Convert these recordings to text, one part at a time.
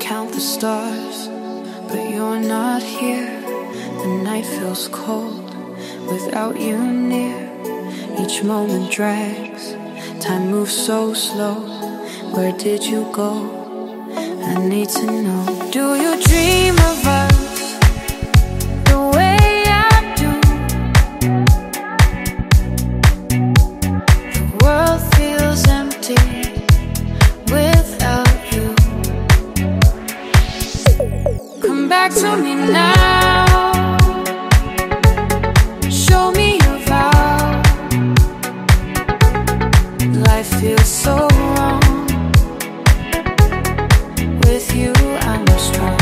count the stars, but you're not here. The night feels cold without you near. Each moment drags, time moves so slow. Where did you go? I need to know. Do you dream of us the way I do? The world feels empty without you. Come back to me now. Show me your vow. Life feels so wrong. With you, I'm strong.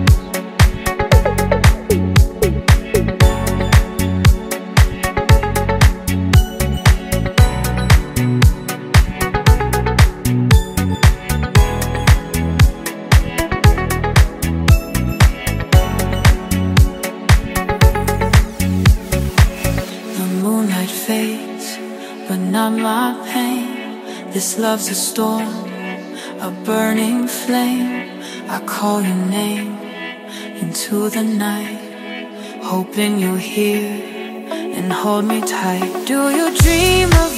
The moonlight fades, but not my pain. This love's a storm, a burning flame. I call your name into the night, hoping you'll hear and hold me tight. Do you dream of